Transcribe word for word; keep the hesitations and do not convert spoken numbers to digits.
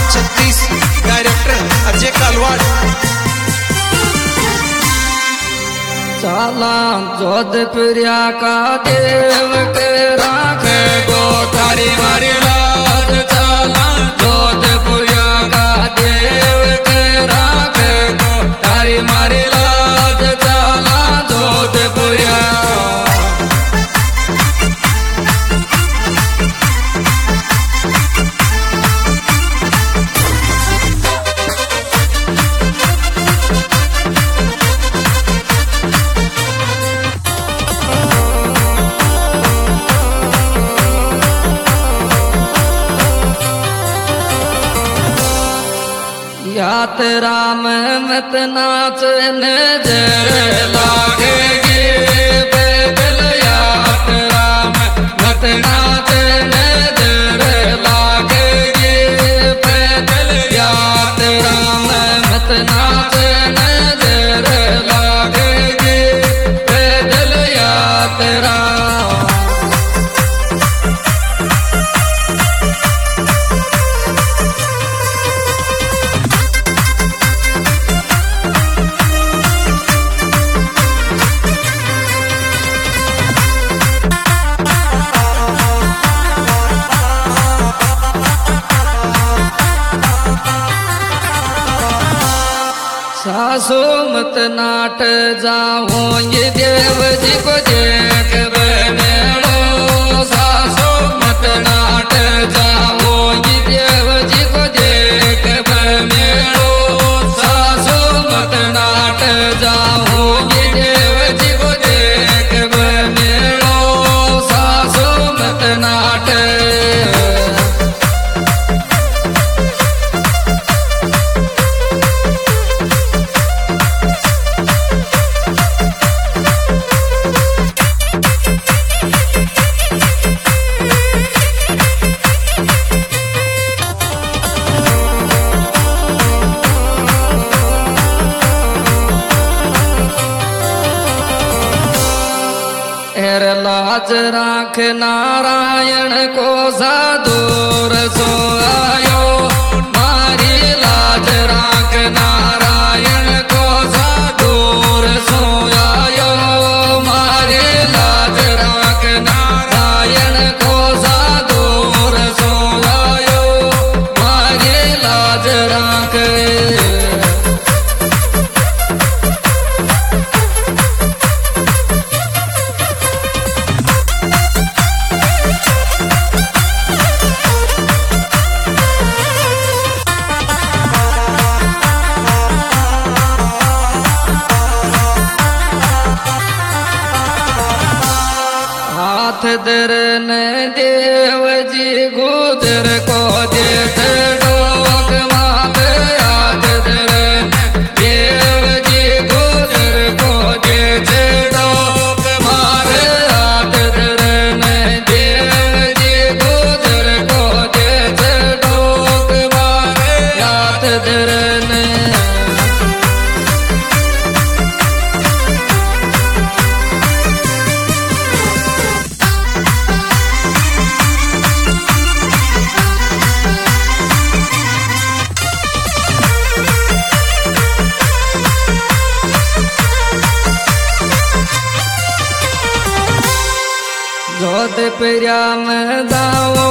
छत्तीस डायरेक्टर अजय कालवाड़। चाला जोधपुरिया का देव के राखे गो तारी मारी लाज। चाला जोधपुरिया का देव के राखे गो तारी मारी लाज। चाला जोधपुरिया यात्रा में मत नाच नजर लागेगी। पैदल यात्रा में मत नाच नजर लागेगी। पैदल यात्रा में मत नाच नजर लागेगी। पैदल यात्रा सासू मत नाट जाओ ये देव जी को देख बनेड़ो। सासू मत नाट जाओ ये देव जी को देख बनेड़ो। सासू मत नाट जाओ ये देव जी को देख बनेड़ो। सासू मत नाट लाज राख नारायण को सादूर सो आयो। मारी लाज राख नारायण को सादूर सो आयो। मारी लाज राख नारायण को सादूर सो आयो। मारी लाज राख हाथ दर ने देव जी गुजर को देख डोक मात। हाथ दर देव जी गुजर को देख डोक मार। हाथ दर ने देव जी गुजर को देख डोक मार। हाथ दर ने जोधपुरिया में दाओ